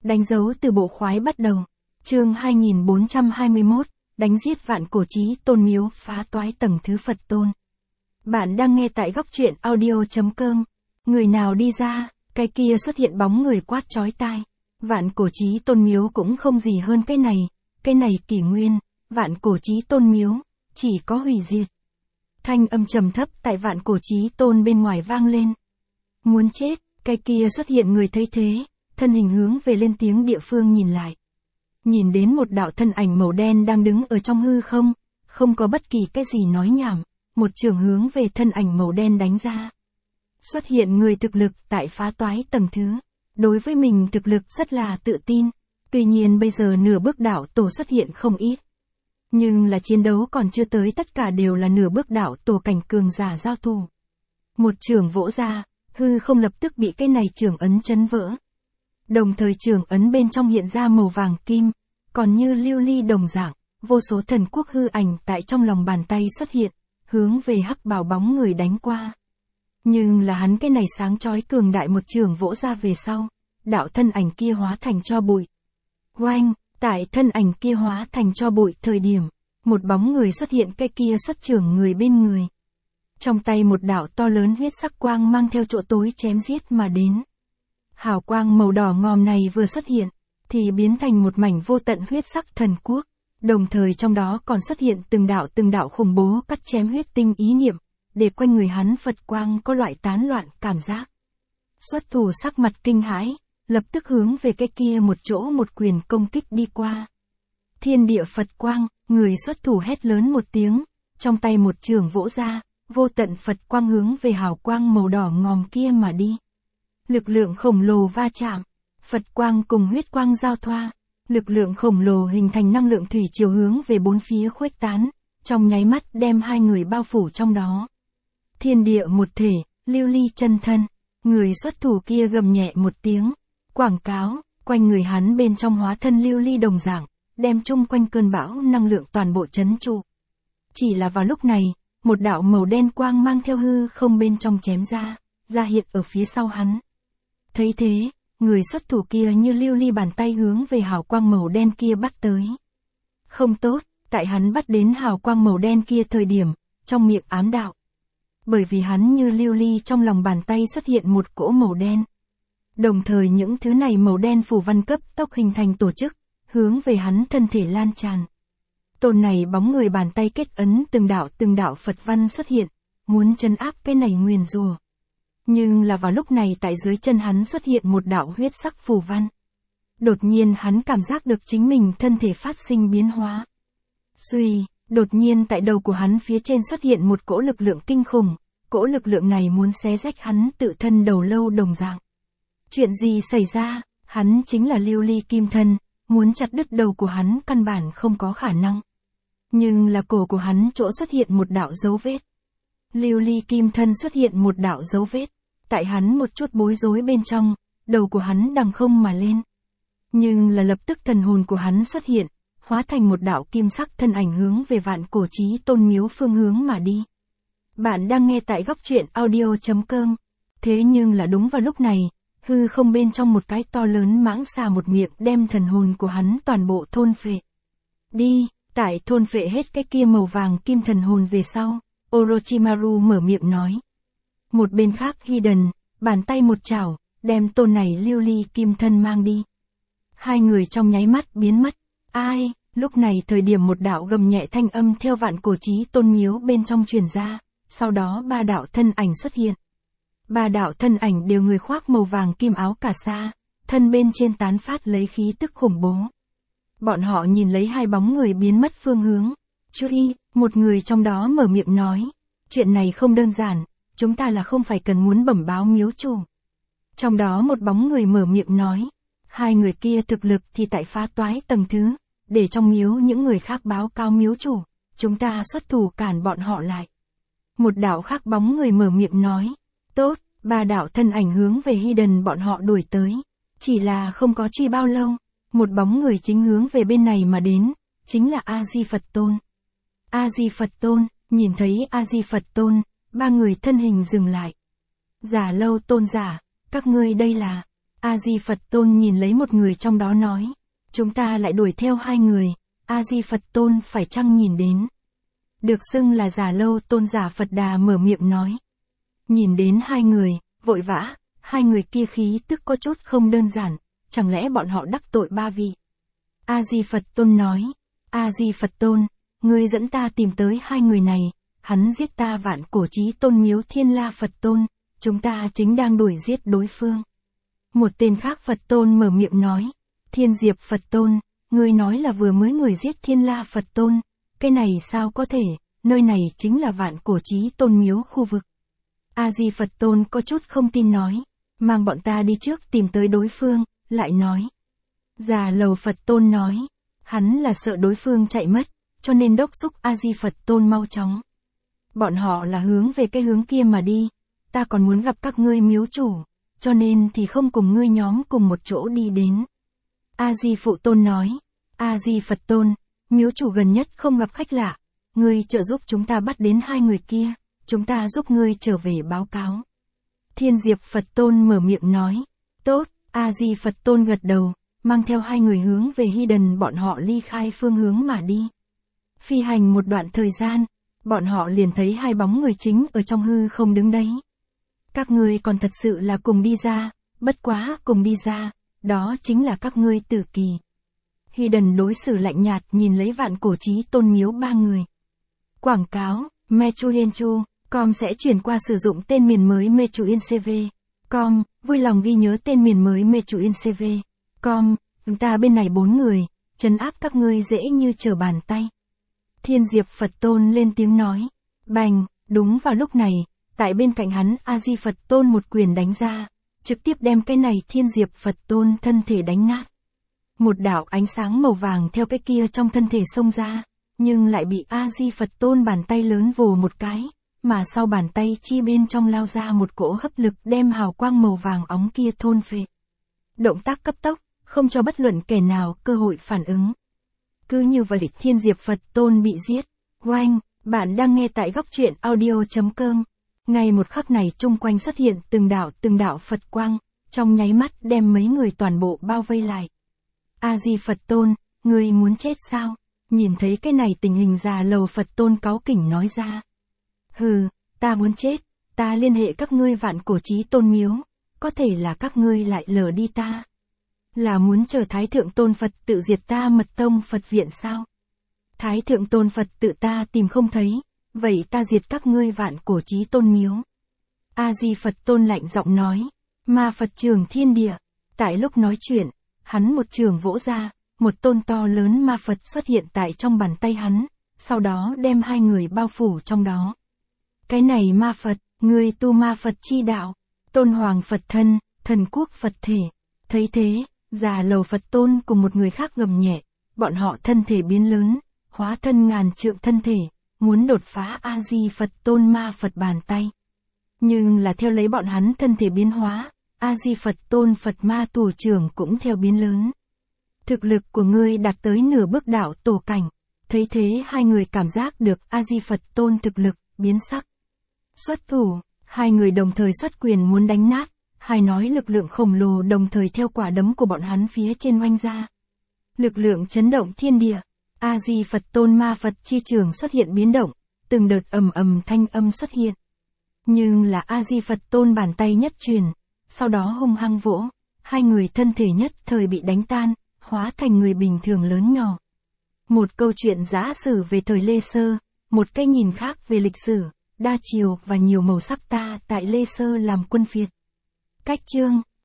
Đánh dấu từ bộ khoái bắt đầu. Chương 2421, đánh giết vạn cổ chí tôn miếu phá toái tầng thứ Phật tôn. Bạn đang nghe tại góc truyện audio.com. Người nào đi ra, cái kia xuất hiện bóng người quát chói tai. Vạn cổ chí tôn miếu cũng không gì hơn cái này kỷ nguyên, vạn cổ chí tôn miếu, chỉ có hủy diệt. Thanh âm trầm thấp tại vạn cổ chí tôn bên ngoài vang lên. Muốn chết, cái kia xuất hiện người thấy thế, thân hình hướng về lên tiếng địa phương nhìn lại. Nhìn đến một đạo thân ảnh màu đen đang đứng ở trong hư không, không có bất kỳ cái gì nói nhảm, một trường hướng về thân ảnh màu đen đánh ra. Xuất hiện người thực lực tại phá toái tầng thứ, đối với mình thực lực rất là tự tin, tuy nhiên bây giờ nửa bước đạo tổ xuất hiện không ít. Nhưng là chiến đấu còn chưa tới, tất cả đều là nửa bước đạo tổ cảnh cường giả giao thủ. Một trường vỗ ra, hư không lập tức bị cái này trường ấn chấn vỡ. Đồng thời trường ấn bên trong hiện ra màu vàng kim, còn như lưu ly đồng dạng, vô số thần quốc hư ảnh tại trong lòng bàn tay xuất hiện, hướng về hắc bào bóng người đánh qua. Nhưng là hắn cái này sáng chói cường đại một trường vỗ ra về sau, đạo thân ảnh kia hóa thành tro bụi. Oanh, tại thân ảnh kia hóa thành tro bụi thời điểm, một bóng người xuất hiện, cái kia xuất trưởng người bên người. Trong tay một đạo to lớn huyết sắc quang mang theo chỗ tối chém giết mà đến. Hào quang màu đỏ ngòm này vừa xuất hiện, thì biến thành một mảnh vô tận huyết sắc thần quốc, đồng thời trong đó còn xuất hiện từng đạo khủng bố cắt chém huyết tinh ý niệm, để quanh người hắn Phật quang có loại tán loạn cảm giác. Xuất thủ sắc mặt kinh hãi, lập tức hướng về cái kia một chỗ một quyền công kích đi qua. Thiên địa Phật quang, người xuất thủ hét lớn một tiếng, trong tay một trường vỗ ra, vô tận Phật quang hướng về hào quang màu đỏ ngòm kia mà đi. Lực lượng khổng lồ va chạm, Phật quang cùng huyết quang giao thoa, lực lượng khổng lồ hình thành năng lượng thủy chiều hướng về bốn phía khuếch tán, trong nháy mắt đem hai người bao phủ trong đó. Thiên địa một thể, lưu ly chân thân, người xuất thủ kia gầm nhẹ một tiếng, quảng cáo, quanh người hắn bên trong hóa thân lưu ly đồng dạng, đem chung quanh cơn bão năng lượng toàn bộ trấn trụ. Chỉ là vào lúc này, một đạo màu đen quang mang theo hư không bên trong chém ra hiện ở phía sau hắn. Thấy thế, người xuất thủ kia như lưu ly bàn tay hướng về hào quang màu đen kia bắt tới. Không tốt, tại hắn bắt đến hào quang màu đen kia thời điểm, trong miệng ám đạo. Bởi vì hắn như lưu ly trong lòng bàn tay xuất hiện một cỗ màu đen. Đồng thời những thứ này màu đen phù văn cấp tốc hình thành tổ chức, hướng về hắn thân thể lan tràn. Tôn này bóng người bàn tay kết ấn từng đạo Phật văn xuất hiện, muốn trấn áp cái này nguyền rủa. Nhưng là vào lúc này tại dưới chân hắn xuất hiện một đạo huyết sắc phù văn. Đột nhiên hắn cảm giác được chính mình thân thể phát sinh biến hóa. Xuy, đột nhiên tại đầu của hắn phía trên xuất hiện một cỗ lực lượng kinh khủng, cỗ lực lượng này muốn xé rách hắn tự thân đầu lâu đồng dạng. Chuyện gì xảy ra, hắn chính là lưu ly kim thân, muốn chặt đứt đầu của hắn căn bản không có khả năng. Nhưng là cổ của hắn chỗ xuất hiện một đạo dấu vết. Lưu ly kim thân xuất hiện một đạo dấu vết. Tại hắn một chút bối rối bên trong, đầu của hắn đằng không mà lên. Nhưng là lập tức thần hồn của hắn xuất hiện, hóa thành một đạo kim sắc thân ảnh hướng về vạn cổ chí tôn miếu phương hướng mà đi. Bạn đang nghe tại góc truyện audio.com. Thế nhưng là đúng vào lúc này, hư không bên trong một cái to lớn mãng xà một miệng đem thần hồn của hắn toàn bộ thôn phệ. Đi, tại thôn phệ hết cái kia màu vàng kim thần hồn về sau, Orochimaru mở miệng nói. Một bên khác Hiden, bàn tay một chảo, đem tôn này lưu ly kim thân mang đi. Hai người trong nháy mắt biến mất. Ai, lúc này thời điểm một đạo gầm nhẹ thanh âm theo vạn cổ chí tôn miếu bên trong truyền ra, sau đó ba đạo thân ảnh xuất hiện. Ba đạo thân ảnh đều người khoác màu vàng kim áo cà sa, thân bên trên tán phát lấy khí tức khủng bố. Bọn họ nhìn lấy hai bóng người biến mất phương hướng. Chui, một người trong đó mở miệng nói, chuyện này không đơn giản. Chúng ta là không phải cần muốn bẩm báo miếu chủ. Trong đó một bóng người mở miệng nói, hai người kia thực lực thì tại phá toái tầng thứ, để trong miếu những người khác báo cáo miếu chủ, chúng ta xuất thủ cản bọn họ lại. Một đạo khác bóng người mở miệng nói, tốt, ba đạo thân ảnh hướng về Hiden bọn họ đuổi tới, chỉ là không có truy bao lâu, một bóng người chính hướng về bên này mà đến, chính là A-di Phật Tôn. A-di Phật Tôn, nhìn thấy A-di Phật Tôn, ba người thân hình dừng lại. Giả Lâu Tôn giả, các ngươi đây là... A-di Phật Tôn nhìn lấy một người trong đó nói. Chúng ta lại đuổi theo hai người, A-di Phật Tôn phải chăng nhìn đến. Được xưng là Già Lâu Tôn giả Phật Đà mở miệng nói. Nhìn đến hai người, vội vã, hai người kia khí tức có chút không đơn giản, chẳng lẽ bọn họ đắc tội ba vị. A-di Phật Tôn nói. A-di Phật Tôn, ngươi dẫn ta tìm tới hai người này, hắn giết ta Vạn Cổ Chí Tôn miếu Thiên La Phật Tôn, chúng ta chính đang đuổi giết đối phương. Một tên khác Phật Tôn mở miệng nói. Thiên Diệp Phật Tôn, ngươi nói là vừa mới người giết Thiên La Phật Tôn, cái này sao có thể, nơi này chính là Vạn Cổ Chí Tôn miếu khu vực. A-di Phật Tôn có chút không tin nói, mang bọn ta đi trước tìm tới đối phương, lại nói. Già Lầu Phật Tôn nói, hắn là sợ đối phương chạy mất, cho nên đốc xúc A-di Phật Tôn mau chóng. Bọn họ là hướng về cái hướng kia mà đi, ta còn muốn gặp các ngươi miếu chủ, cho nên thì không cùng ngươi nhóm cùng một chỗ đi đến. A-di Phụ Tôn nói, A-di Phật Tôn, miếu chủ gần nhất không gặp khách lạ, ngươi trợ giúp chúng ta bắt đến hai người kia, chúng ta giúp ngươi trở về báo cáo. Thiên Diệp Phật Tôn mở miệng nói, tốt, A-di Phật Tôn gật đầu, mang theo hai người hướng về Hy Đần bọn họ ly khai phương hướng mà đi. Phi hành một đoạn thời gian, bọn họ liền thấy hai bóng người chính ở trong hư không đứng đấy. Các ngươi còn thật sự là cùng đi ra, bất quá cùng đi ra, đó chính là các ngươi tử kỳ. Hy Đần đối xử lạnh nhạt nhìn lấy Vạn Cổ Chí Tôn miếu ba người. Quảng cáo, Mechuyenchu.com sẽ chuyển qua sử dụng tên miền mới Mechuyencv.com, vui lòng ghi nhớ tên miền mới Mechuyencv.com, chúng ta bên này 4 người, trấn áp các ngươi dễ như trở bàn tay. Thiên Diệp Phật Tôn lên tiếng nói, bành, đúng vào lúc này, tại bên cạnh hắn A-di Phật Tôn một quyền đánh ra, trực tiếp đem cái này Thiên Diệp Phật Tôn thân thể đánh nát. Một đạo ánh sáng màu vàng theo cái kia trong thân thể xông ra, nhưng lại bị A-di Phật Tôn bàn tay lớn vồ một cái, mà sau bàn tay chi bên trong lao ra một cỗ hấp lực đem hào quang màu vàng óng kia thôn phệ. Động tác cấp tốc, không cho bất luận kẻ nào cơ hội phản ứng. Cứ như vậy Thiên Diệp Phật Tôn bị giết. Oanh, bạn đang nghe tại góc truyện audio.com. Ngay một khắc này chung quanh xuất hiện từng đạo Phật quang, trong nháy mắt đem mấy người toàn bộ bao vây lại. A-di Phật Tôn, ngươi muốn chết sao? Nhìn thấy cái này tình hình Già Lầu Phật Tôn cáu kỉnh nói ra. Hừ, ta muốn chết, ta liên hệ các ngươi Vạn Cổ Chí Tôn miếu, có thể là các ngươi lại lờ đi ta. Là muốn chờ Thái Thượng Tôn Phật tự diệt ta Mật Tông Phật viện sao? Thái Thượng Tôn Phật tự ta tìm không thấy, vậy ta diệt các ngươi Vạn Cổ Chí Tôn miếu. A-di Phật Tôn lạnh giọng nói, Ma Phật trường thiên địa. Tại lúc nói chuyện, hắn một trường vỗ ra, một tôn to lớn ma Phật xuất hiện tại trong bàn tay hắn, sau đó đem hai người bao phủ trong đó. Cái này ma Phật, ngươi tu ma Phật chi đạo, Tôn Hoàng Phật thân, thần quốc Phật thể. Thấy thế, Già Lầu Phật Tôn cùng một người khác gầm nhẹ, bọn họ thân thể biến lớn, hóa thân ngàn trượng thân thể, muốn đột phá A-di Phật Tôn ma Phật bàn tay. Nhưng là theo lấy bọn hắn thân thể biến hóa, A-di Phật Tôn Phật ma tù trưởng cũng theo biến lớn. Thực lực của ngươi đạt tới nửa bước đạo tổ cảnh. Thấy thế hai người cảm giác được A-di Phật Tôn thực lực, biến sắc. Xuất thủ, hai người đồng thời xuất quyền muốn đánh nát, hai nói lực lượng khổng lồ đồng thời theo quả đấm của bọn hắn phía trên oanh ra. Lực lượng chấn động thiên địa, A-di Phật Tôn ma Phật chi trường xuất hiện biến động, từng đợt ầm ầm thanh âm xuất hiện. Nhưng là A-di Phật Tôn bàn tay nhất truyền, sau đó hung hăng vỗ, hai người thân thể nhất thời bị đánh tan, hóa thành người bình thường lớn nhỏ. Một câu chuyện giả sử về thời Lê Sơ, một cái nhìn khác về lịch sử, đa chiều và nhiều màu sắc ta tại Lê Sơ làm quân phiệt. Cách chương